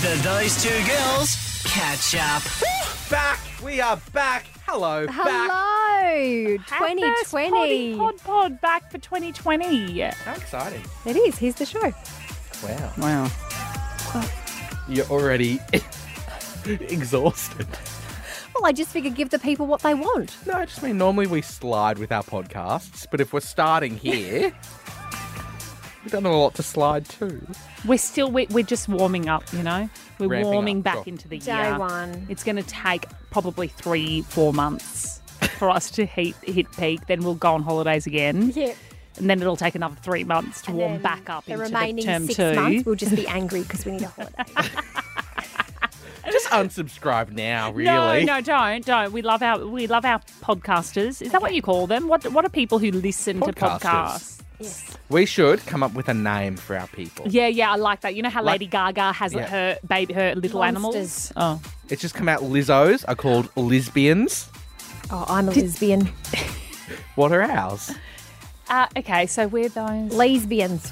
The Those Two Girls Catch Up. Back. We are back. Hello. Back. Hello, 2020. Pod back for 2020. How exciting. It is. Here's the show. Wow. You're already exhausted. Well, I just figured give the people what they want. No, I just mean normally we slide with our podcasts, but if we're starting here, we don't have a lot to slide to. We're just warming up, you know. We're Ramping warming up, back sure. into the Day year. one. It's going to take probably 3-4 months for us to hit peak. Then we'll go on holidays again. Yeah. And then it'll take another 3 months to And warm then back up the into remaining the term 6 2. months, we'll just be angry because we need a holiday. Just unsubscribe now, really. No, don't. We love our podcasters. Is that what you call them? What are people who listen to Podcasters. podcasts? Yes. We should come up with a name for our people. Yeah, I like that. You know how Lady Gaga has Yeah. her little Monsters. animals? Oh. It's just come out Lizzos are called lesbians. Oh, I'm a lesbian. What are ours? Okay, so we're those. Lesbians.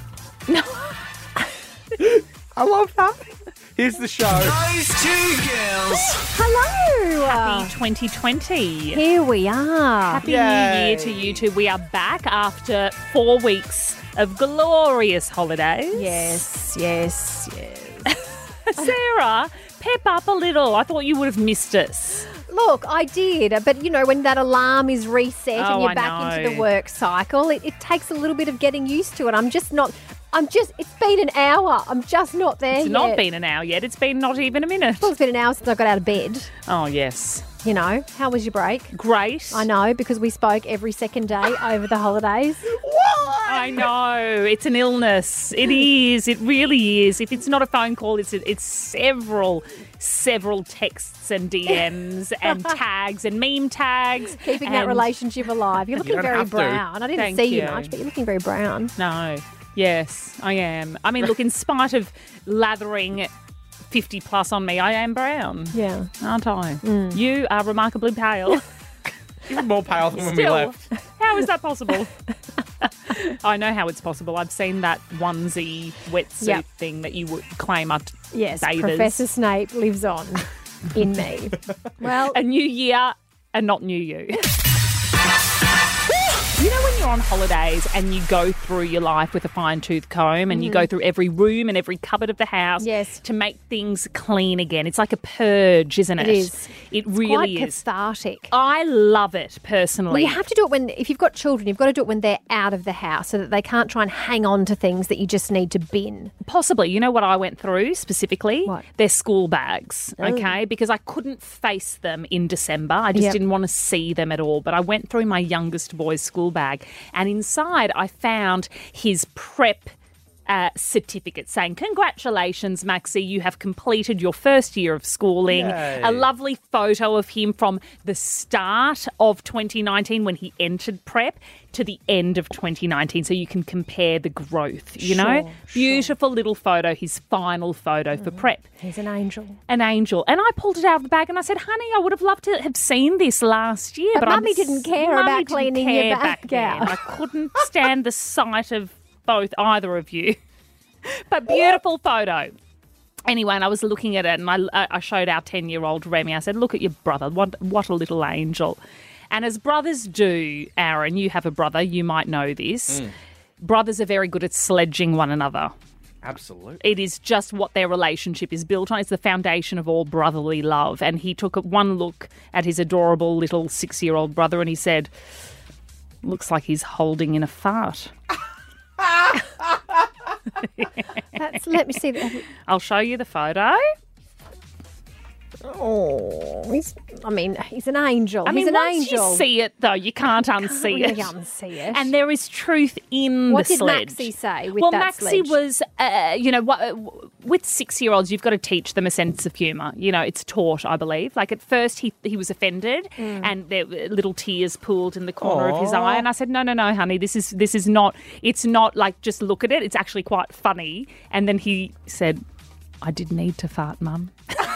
I love that. Here's the show. Those Two Girls. Hello. Happy 2020. Here we are. Happy Yay. New Year to you two. We are back after 4 weeks of glorious holidays. Yes. Sarah, pep up a little. I thought you would have missed us. Look, I did, but you know, when that alarm is reset and Oh, you're I back into the know. work cycle, it takes a little bit of getting used to it. It's been an hour. I'm just not there It's yet. not been an hour yet. It's been not even a minute. Well, it's been an hour since I got out of bed. Oh, yes. You know, how was your break? Great. I know, because we spoke every second day over the holidays. I know. It's an illness. It is. It really is. If it's not a phone call, it's several texts and DMs and tags and meme tags. Keeping that and- relationship alive. You're looking don't very have to. brown. I didn't Thank see you you. much, but you're looking very brown. No. Yes, I am. I mean, look, in spite of lathering 50 plus on me, I am brown. Yeah. Aren't I? You are remarkably pale. Even more pale than when we Still, left. how is that possible? I know how it's possible. I've seen that onesie wetsuit Yep. thing that you would claim are Yes, bathers. Professor Snape lives on in me. Well, A new year and not new you. You know when you're on holidays and you go through your life with a fine-tooth comb and you go through every room and every cupboard of the house Yes. to make things clean again? It's like a purge, isn't it? It is. It quite really is. cathartic. I love it, Well, personally. you have to do it if you've got children, you've got to do it when they're out of the house so that they can't try and hang on to things that you just need to bin. Possibly. You know what I went through specifically? What? Their school bags, okay? Because I couldn't face them in December. I just Yep. didn't want to see them at all. But I went through my youngest boy's school bag and inside I found his prep certificate saying, "Congratulations, Maxie, you have completed your first year of schooling." Yay. A lovely photo of him from the start of 2019 when he entered prep to the end of 2019, so you can compare the growth, you know? Beautiful little photo, his final photo for prep. He's an angel. An angel. And I pulled it out of the bag and I said, "Honey, I would have loved to have seen this last year." But I'm Mummy didn't care Mummy about didn't cleaning your care bag back then. out. I couldn't stand the sight of either of you. But beautiful photo. Anyway, and I was looking at it and I showed our 10-year-old Remy. I said, "Look at your brother. What a little angel." And as brothers do, Aaron, you have a brother, you might know this. Brothers are very good at sledging one another. Absolutely. It is just what their relationship is built on. It's the foundation of all brotherly love. And he took one look at his adorable little 6-year-old brother and he said, "Looks like he's holding in a fart." Let me see that. I'll show you the photo. Oh, he's an angel. I mean, he's an once angel. you see it, though, you can't unsee really it. unsee it. And there is truth in What the did sledge. Maxie say with well, that Maxie sledge? was, with 6-year-olds, you've got to teach them a sense of humour. You know, it's taught, I believe. Like at first, he was offended, and there were little tears pooled in the corner of his eye. And I said, "No, honey, this is not. It's not like just look at it. It's actually quite funny." And then he said, "I did need to fart, Mum."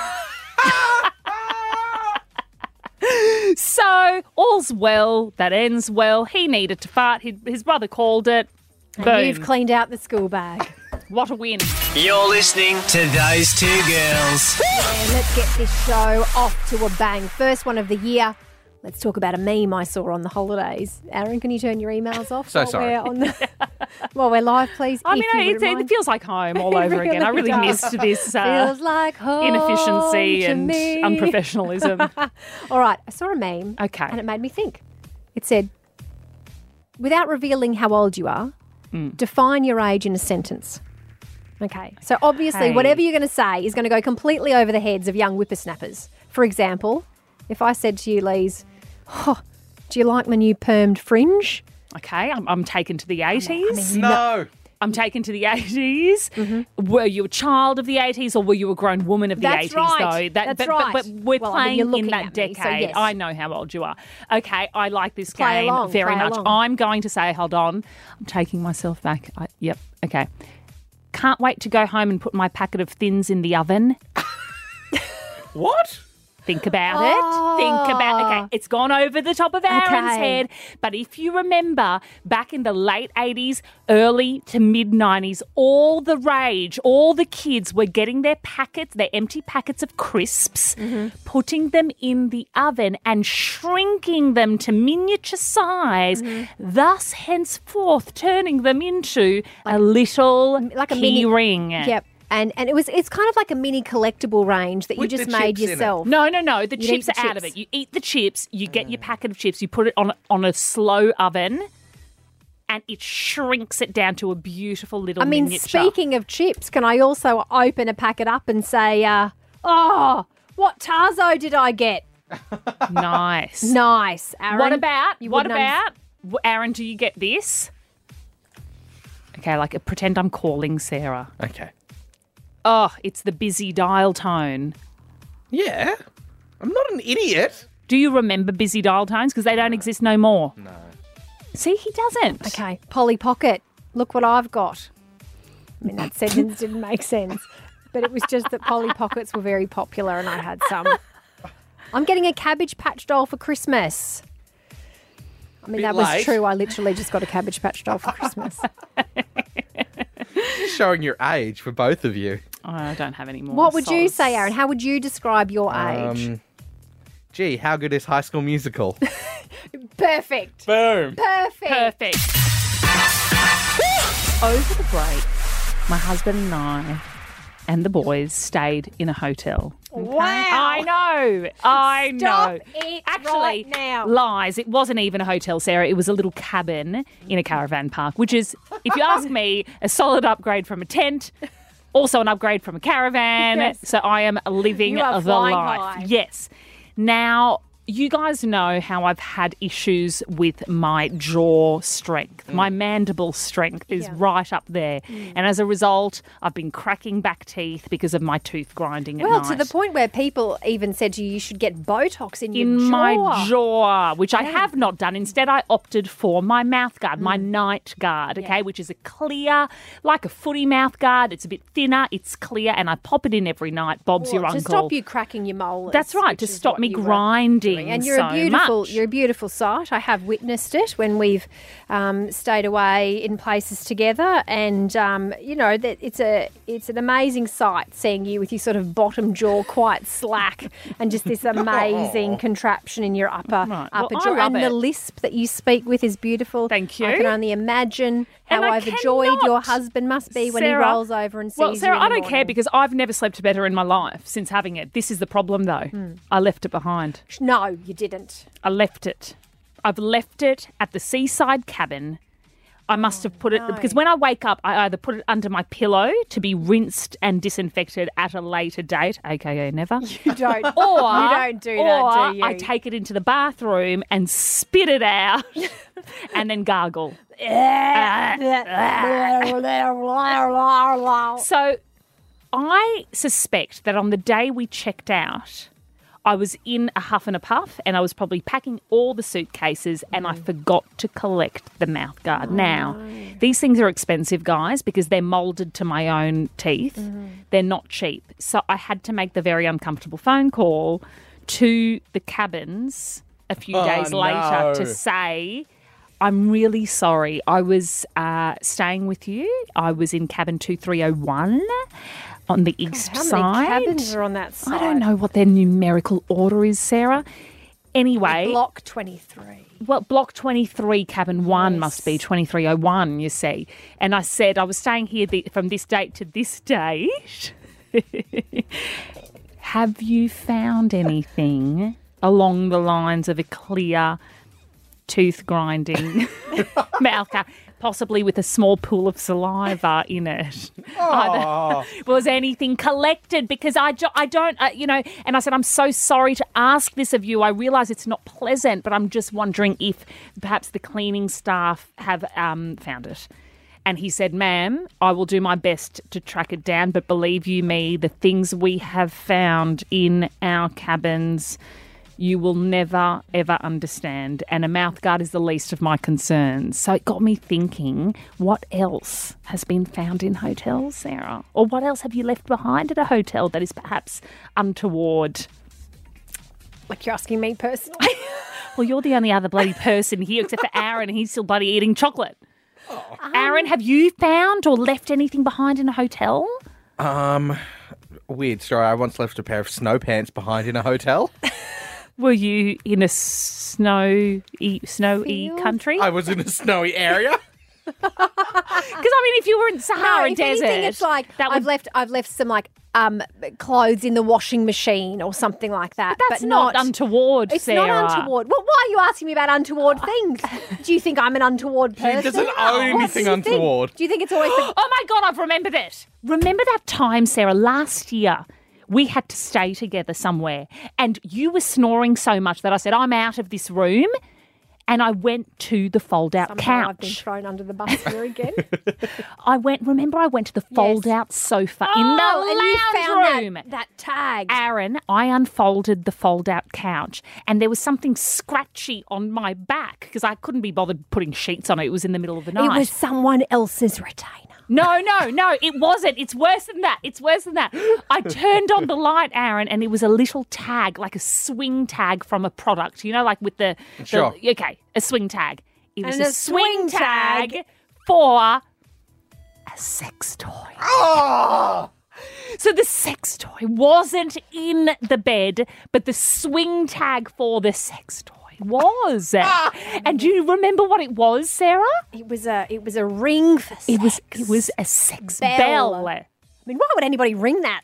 So, all's well, that ends well. He needed to fart. His brother called it. And Boom. you've cleaned out the school bag. What a win. You're listening to Those Two Girls. And let's get this show off to a bang. First one of the year. Let's talk about a meme I saw on the holidays. Aaron, can you turn your emails off? So while sorry. While we're live, please? I mean, if you wouldn't it mind. feels like home all over again. I really does. missed this Feels like home inefficiency to and me. unprofessionalism. All right, I saw a meme. Okay. And it made me think. It said, without revealing how old you are, define your age in a sentence. Okay. So obviously, Hey. whatever you're going to say is going to go completely over the heads of young whippersnappers. For example, if I said to you, Lise, oh, do you like my new permed fringe? Okay, I'm taken to the 80s. No. I'm taken to the 80s. Were you a child of the 80s or were you a grown woman of the That's 80s, right. though? That's but, right. But we're Well, I mean, you're playing in looking that at me, decade. so yes. I know how old you are. Okay, I like this Play game along, very play much. along. I'm going to say, hold on, I'm taking myself back. Yep, okay. Can't wait to go home and put my packet of thins in the oven. What? Think about it. Think about okay. It's gone over the top of Aaron's Okay. head. But if you remember back in the late 80s, early to mid 90s, all the rage, all the kids were getting their packets, their empty packets of crisps, putting them in the oven and shrinking them to miniature size, thus henceforth turning them into a little like a key mini ring. Yep. And it's kind of like a mini collectible range that you With just the made chips in it. yourself. No. The You'd eat chips the are out of chips. it. You eat the chips, you get your packet of chips, you put it on a slow oven, and it shrinks it down to a beautiful little I mean, miniature. speaking of chips, can I also open a packet up and say, oh, what Tarzo did I get? Nice. Nice, Aaron. What about, You what wouldn't about, Aaron, do you get this? Okay, like pretend I'm calling Sarah. Okay. Oh, it's the busy dial tone. Yeah. I'm not an idiot. Do you remember busy dial tones? Because they don't exist no more. No. See, he doesn't. Okay, Polly Pocket, look what I've got. I mean, that sentence didn't make sense, but it was just that Polly Pockets were very popular and I had some. I'm getting a Cabbage Patch doll for Christmas. I mean, Bit that was late. true. I literally just got a Cabbage Patch doll for Christmas. Showing your age for both of you. I don't have any more. What would you sods. say, Aaron? How would you describe your age? Gee, how good is High School Musical? Perfect. Boom. Perfect. Perfect. Over the break, my husband and I and the boys stayed in a hotel. Okay? Wow. I know. Stop it Actually, right now. lies. It wasn't even a hotel, Sarah. It was a little cabin in a caravan park, which is, if you ask me, a solid upgrade from a tent. Also an upgrade from a caravan. Yes. So I am living You are the flying life. high. Yes. Now, you guys know how I've had issues with my jaw strength. My mandible strength is Yeah. right up there. And as a result, I've been cracking back teeth because of my tooth grinding at Well, night. to the point where people even said to you should get Botox in your in jaw. my jaw, which I have not done. Instead, I opted for my mouth guard, my night guard, okay, which is a clear, like a footy mouth guard. It's a bit thinner, it's clear, and I pop it in every night. Bob's your to uncle. stop you cracking your molars. That's right, which to is stop what me you were grinding doing. And you're so a beautiful, much. you're a beautiful sight. I have witnessed it when we've stayed away in places together, and you know that it's an amazing sight seeing you with your sort of bottom jaw quite slack, and just this amazing contraption in your upper Right. upper Well, I jaw, love and the it. lisp that you speak with is beautiful. Thank you. I can only imagine how And I overjoyed your cannot, husband must be when Sarah- he rolls over and sees Well, Sarah, you in I the don't care morning. because I've never slept better in my life since having it. This is the problem, though. I left it behind. No, you didn't. I left it. I've left it at the seaside cabin. I must have put it because when I wake up, I either put it under my pillow to be rinsed and disinfected at a later date, aka never, You don't. or you don't do or that, do you? I take it into the bathroom and spit it out, and then gargle. So I suspect that on the day we checked out, I was in a huff and a puff and I was probably packing all the suitcases and I forgot to collect the mouth guard. Now, these things are expensive, guys, because they're moulded to my own teeth. They're not cheap. So I had to make the very uncomfortable phone call to the cabins a few days later no. to say, I'm really sorry. I was staying with you. I was in cabin 2301 on the east How side. many cabins are on that side? I don't know what their numerical order is, Sarah. Anyway, Block 23. well, block 23, cabin 1 Yes. must be 2301, you see. And I said I was staying here from this date to this date. Have you found anything along the lines of a clear tooth grinding mouth cut, possibly with a small pool of saliva in it? Was anything collected? Because I don't, and I said, I'm so sorry to ask this of you. I realise it's not pleasant, but I'm just wondering if perhaps the cleaning staff have found it. And he said, ma'am, I will do my best to track it down, but believe you me, the things we have found in our cabins, you will never, ever understand. And a mouthguard is the least of my concerns. So it got me thinking, what else has been found in hotels, Sarah? Or what else have you left behind at a hotel that is perhaps untoward? Like you're asking me personally? Well, you're the only other bloody person here except for Aaron, and he's still bloody eating chocolate. Aaron, have you found or left anything behind in a hotel? Weird story. I once left a pair of snow pants behind in a hotel. Were you in a snowy country? I was in a snowy area. Because I mean, if you were in Sahara if Desert, anything, it's like that I've would, left some like clothes in the washing machine or something like that. that's not untoward, It's Sarah. not untoward. Well, why are you asking me about untoward things? Do you think I'm an untoward person? doesn't own anything Do you think- untoward. Do you think it's always the... Oh my God, I've remembered it. Remember that time, Sarah, last year we had to stay together somewhere and you were snoring so much that I said, I'm out of this room. And I went to the fold-out Somehow I've been couch. thrown under the bus here again. I went to the fold-out sofa in the and you lounge found room. that tag. Aaron, I unfolded the fold-out couch and there was something scratchy on my back because I couldn't be bothered putting sheets on it. It was in the middle of the night. It was someone else's retainer. No, it wasn't. It's worse than that. I turned on the light, Aaron, and it was a little tag, like a swing tag from a product, like with the Sure. okay, a swing tag. It was And a a swing swing tag tag for a sex toy. Oh! So the sex toy wasn't in the bed, but the swing tag for the sex toy was. And do you remember what it was, Sarah? It was a ring for sex. It was a sex Bell. bell. I mean, why would anybody ring that?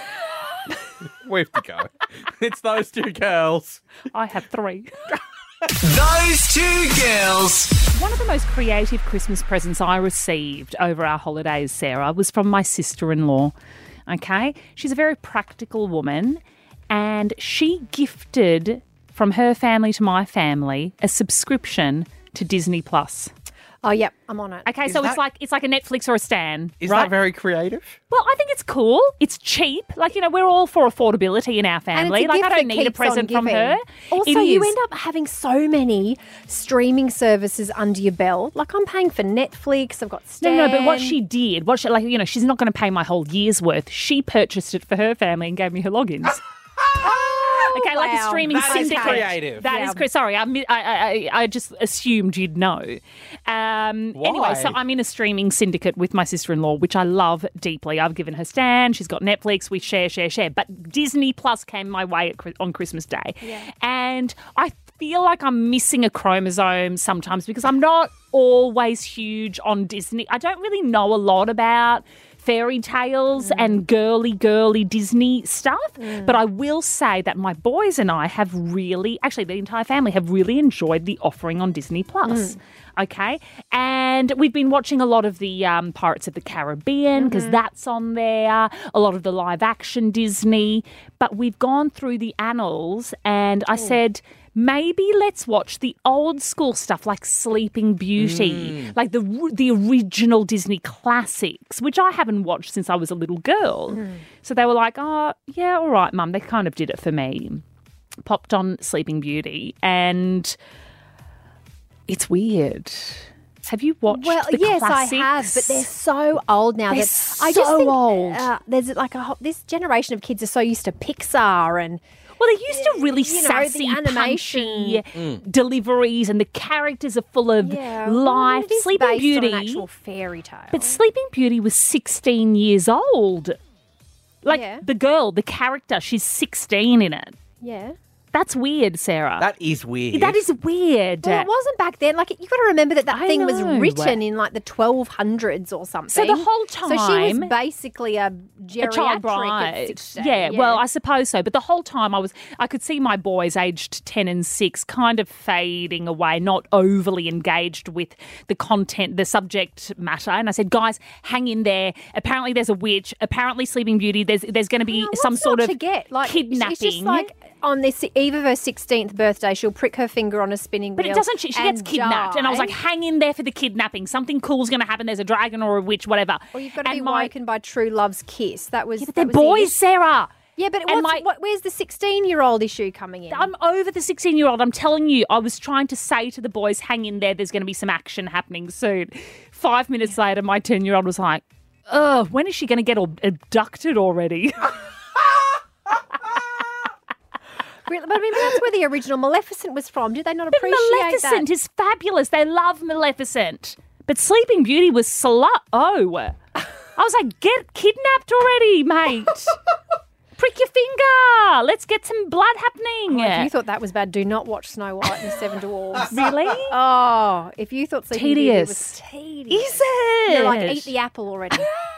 We have to go. It's those two girls. I have 3. Those two girls. One of the most creative Christmas presents I received over our holidays, Sarah, was from my sister-in-law. Okay? She's a very practical woman, and she gifted from her family to my family a subscription to Disney Plus. Oh, yep, I'm on it. Okay, so it's like a Netflix or a Stan. Is right? that very creative? Well, I think it's cool. It's cheap. We're all for affordability in our And family. it's a gift I don't that need a keeps on present from giving. her. Also, It you is. end up having so many streaming services under your belt. Like I'm paying for Netflix. I've got Stan. No, but what she did, she's not going to pay my whole year's worth. She purchased it for her family and gave me her logins. Okay, like a wow. streaming That is syndicate. creative. That is Yeah. sorry, I just assumed you'd know. Anyway, so I'm in a streaming syndicate with my sister-in-law, which I love deeply. I've given her Stan. She's got Netflix. We share. But Disney Plus came my way on Christmas Day. Yeah. And I feel like I'm missing a chromosome sometimes because I'm not always huge on Disney. I don't really know a lot about fairy tales and girly Disney stuff. But I will say that my boys and I have really, actually the entire family have really enjoyed the offering on Disney Plus. Okay. And we've been watching a lot of the Pirates of the Caribbean because that's on there, a lot of the live action Disney. But we've gone through the annals and I said, maybe let's watch the old school stuff like Sleeping Beauty, like the original Disney classics, which I haven't watched since I was a little girl. So they were like, oh, yeah, all right, Mum. They kind of did it for me. Popped on Sleeping Beauty and it's weird. Have you watched the yes, classics? I have, but they're so old now. They're I just so think, old. There's like this generation of kids are so used to Pixar and Well, they used to really you know, sassy, the animation. punchy deliveries, and the characters are full of life. It is Sleeping based Beauty, on an actual fairy tale. but Sleeping Beauty was 16 years old. Like Yeah. the girl, the character, she's 16 in it. yeah. That's weird, Sarah. That is weird. That is weird. Well, it wasn't back then. Like, you've got to remember that I thing was know. written in like the 1200s or something. So the whole So she was time- basically a geriatric a child at bride. 16. Yeah, well, I suppose so. But the whole time I could see my boys aged 10 and 6 kind of fading away, not overly engaged with the content, the subject matter. And I said, guys, hang in there. Apparently there's a witch. Apparently Sleeping Beauty, there's going to be some What's sort not of to get? Like, kidnapping. It's just like on this eve of her 16th birthday, she'll prick her finger on a spinning But wheel. it doesn't. She gets kidnapped, and I was like, die. "Hang in there for the kidnapping. Something cool's going to happen. There's a dragon or a witch, whatever." Or you've got to And be my- woken by true love's kiss. That was. But they're that was boys, it. Sarah. Yeah, but And where's the 16-year-old issue coming in? I'm over the 16-year-old. I'm telling you, I was trying to say to the boys, "Hang in there. There's going to be some action happening soon." 5 minutes later, my 10-year-old was like, "Ugh, when is she going to get abducted already?" Really, but I mean, that's where the original Maleficent was from. Did they not appreciate Maleficent that? is fabulous. They love Maleficent. But Sleeping Beauty was I was like, get kidnapped already, mate. Prick your finger. Let's get some blood happening. If you thought that was bad, do not watch Snow White and the Seven Dwarfs. Really? Oh, if you thought Sleeping Beauty Tedious. was tedious. Is it? You're like, eat the apple already.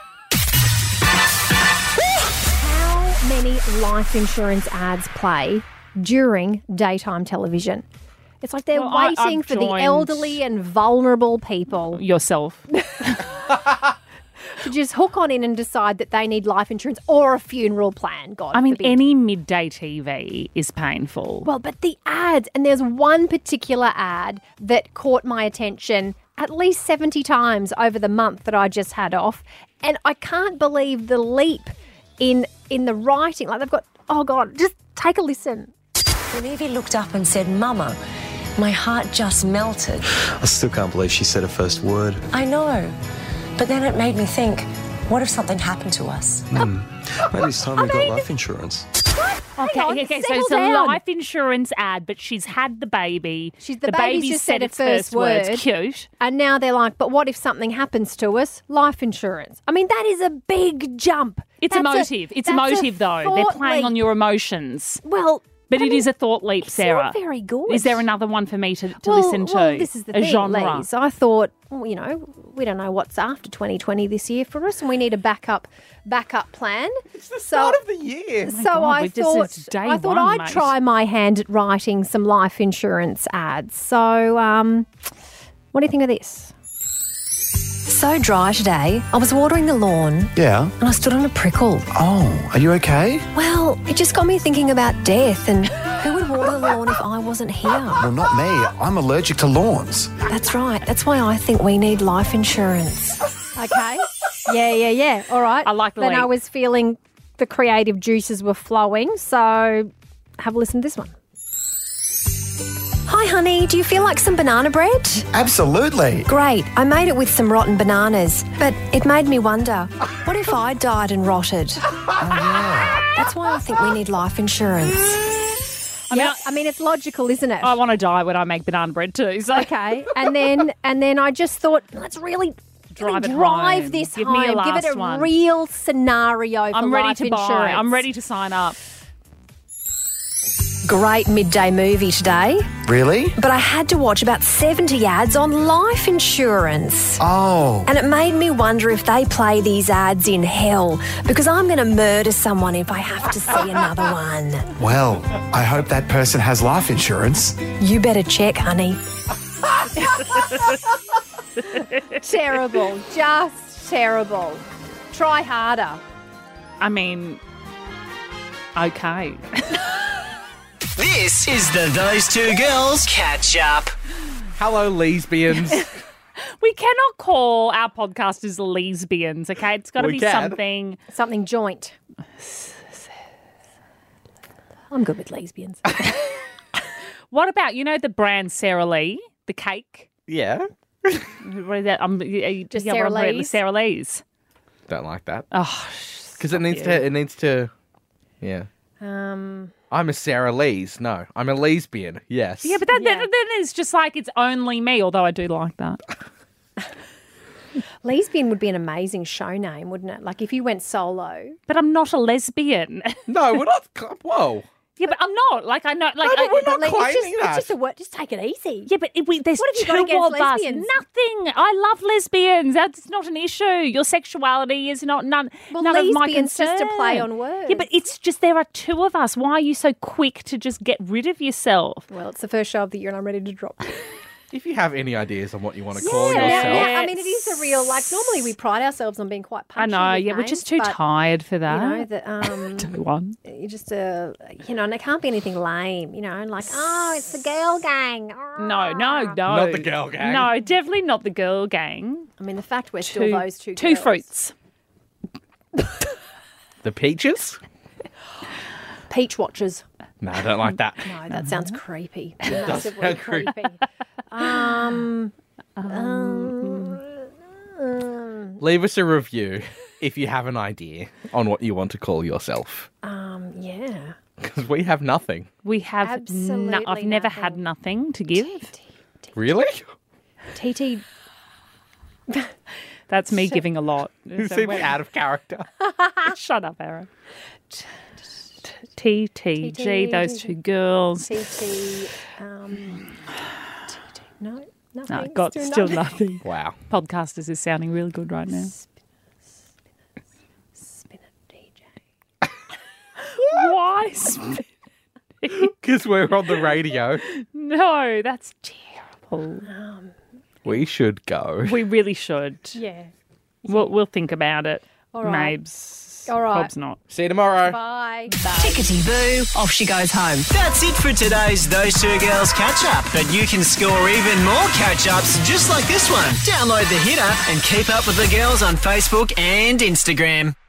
How many life insurance ads play during daytime television? It's like they're Well, waiting I've for the joined- elderly and vulnerable people Yourself. to just hook on in and decide that they need life insurance or a funeral plan, God I mean, forbid. any midday TV is painful. Well, but the ads, and there's one particular ad that caught my attention at least 70 times over the month that I just had off, and I can't believe the leap in the writing. Like, they've got, oh God, just take a listen. When Evie looked up and said, "Mama," my heart just melted. I still can't believe she said her first word. I know. But then it made me think, what if something happened to us? Maybe it's time we got life insurance. Hang on, Okay, so settle it's a down. life insurance ad, but she's had the baby. The baby's just said its first words. word. Cute. And now they're like, but what if something happens to us? Life insurance. I mean, that is a big jump. It's That's emotive. It's that's a emotive, though. They're thought playing on leap. your emotions. Well, But I it mean, is a thought leap, it's Sarah. not very good. Is there another one for me to listen to? Well, this is the a thing, genre. Lee. So I thought, well, you know, we don't know what's after 2020 this year for us, and we need a backup plan. It's the start of the year. So God, I we've just- thought it's day I thought one, I'd mate. try my hand at writing some life insurance ads. So, what do you think of this? So dry today, I was watering the lawn Yeah. and I stood on a prickle. Oh, are you okay? Well, it just got me thinking about death and who would water the lawn if I wasn't here? Well, not me. I'm allergic to lawns. That's right. That's why I think we need life insurance. Okay. Yeah. All right. I like the Then I leap. was feeling the creative juices were flowing. So, have a listen to this one. Hi, honey. Do you feel like some banana bread? Absolutely. Great. I made it with some rotten bananas, but it made me wonder, what if I died and rotted? That's why I think we need life insurance. I mean, it's logical, isn't it? I want to die when I make banana bread too. So. Okay, and then I just thought, let's really Drive it drive home. this Give home. me a Give it last a one. real scenario for I'm ready life to insurance. buy. I'm ready to sign up. Great midday movie today, Really? but I had to watch about 70 ads on life insurance. Oh. And it made me wonder if they play these ads in hell, because I'm going to murder someone if I have to see another one. Well, I hope that person has life insurance. You better check, honey. Terrible, just terrible. Try harder. I mean, okay. This is the Those Two Girls Catch Up. Hello, lesbians. We cannot call our podcasters lesbians, okay? It's got to We be can. something. Something joint. I'm good with lesbians. What about, you know, the brand Sara Lee, the cake? Yeah. What is that? Just yeah, Sara what I'm reading, Lee's? Sara Lee's. Don't like that. Oh, Because it needs to. Yeah. I'm a Sarah Lees. No, I'm a lesbian. Yes. Yeah, but then it's just like it's only me, although I do like that. Lesbian would be an amazing show name, wouldn't it? Like if you went solo. But I'm not a lesbian. No, we're not. Whoa. Yeah, but I'm not. Like I know. Like No, but we're not It's claiming that. just a word. Just take it easy. Yeah, but there's What have you got two against of us. lesbians? Nothing. I love lesbians. That's not an issue. Your sexuality is none of my lesbian's concern. just a play on words. Yeah, but it's just there are two of us. Why are you so quick to just get rid of yourself? Well, it's the first show of the year and I'm ready to drop. If you have any ideas on what you want to call Yeah, yourself, yeah, I mean, it is a real, like, normally we pride ourselves on being quite I punchy. know. with Yeah, we're just names, too but, tired for that. You know, that Too one. you just, and it can't be anything lame, like, oh, it's the girl gang. No. Not the girl gang. No, definitely not the girl gang. I mean, the fact we're still those two Two girls. fruits. the peaches. Peach watchers. No, I don't like that. No, that sounds creepy. does Massively sound creepy. creepy. Leave us a review if you have an idea on what you want to call yourself. Yeah. Because we have nothing. We have Absolutely I've never nothing. had nothing to give. Really? TT. That's me giving a lot. You So seem we're- out of character. Shut up, Aaron. TTG, those two girls. TT. No, nothing. No, got still nothing. Wow. Podcasters is sounding really good right now. Spin it, DJ. Why? spin- Because we're on the radio. No, that's terrible. We should go. We really should. Yeah. We'll think about it. All right. Mabes. All right. Bob's not. See you tomorrow. Bye. Tickety-boo, off she goes home. That's it for today's Those Two Girls catch-up. But you can score even more catch-ups just like this one. Download the Hit app and keep up with the girls on Facebook and Instagram.